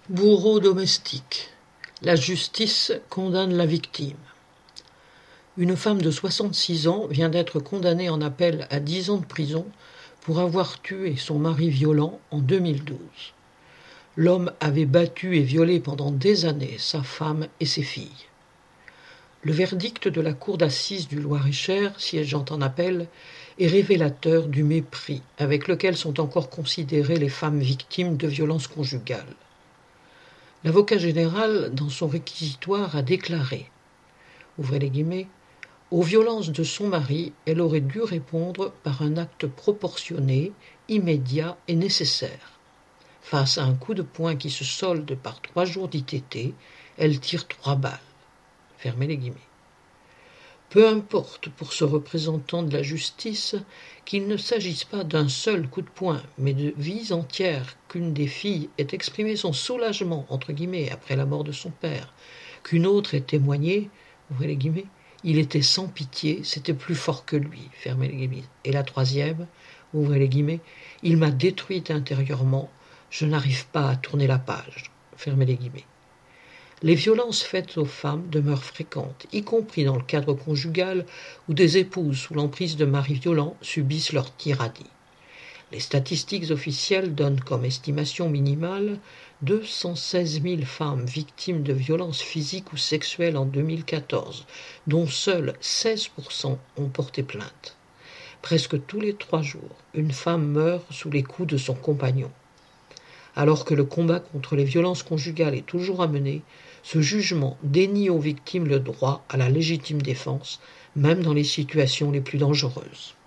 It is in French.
Bourreau domestique. La justice condamne la victime. Une femme de 66 ans vient d'être condamnée en appel à 10 ans de prison pour avoir tué son mari violent en 2012. L'homme avait battu et violé pendant des années sa femme et ses filles. Le verdict de la cour d'assises du Loir-et-Cher, siégeant en appel, est révélateur du mépris avec lequel sont encore considérées les femmes victimes de violences conjugales. L'avocat général, dans son réquisitoire, a déclaré, ouvrez les guillemets, « Aux violences de son mari, elle aurait dû répondre par un acte proportionné, immédiat et nécessaire. Face à un coup de poing qui se solde par 3 jours d'ITT, elle tire 3 balles. » Fermez les guillemets. Peu importe pour ce représentant de la justice qu'il ne s'agisse pas d'un seul coup de poing, mais de vies entières, qu'une des filles ait exprimé son soulagement, entre guillemets, après la mort de son père, qu'une autre ait témoigné, ouvrez les guillemets, il était sans pitié, c'était plus fort que lui, fermez les guillemets. Et la troisième, ouvrez les guillemets, il m'a détruite intérieurement, je n'arrive pas à tourner la page, fermez les guillemets. Les violences faites aux femmes demeurent fréquentes, y compris dans le cadre conjugal où des épouses sous l'emprise de maris violents subissent leur tyrannie. Les statistiques officielles donnent comme estimation minimale 216 000 femmes victimes de violences physiques ou sexuelles en 2014, dont seuls 16% ont porté plainte. Presque tous les 3 jours, une femme meurt sous les coups de son compagnon. Alors que le combat contre les violences conjugales est toujours à mener, ce jugement dénie aux victimes le droit à la légitime défense, même dans les situations les plus dangereuses.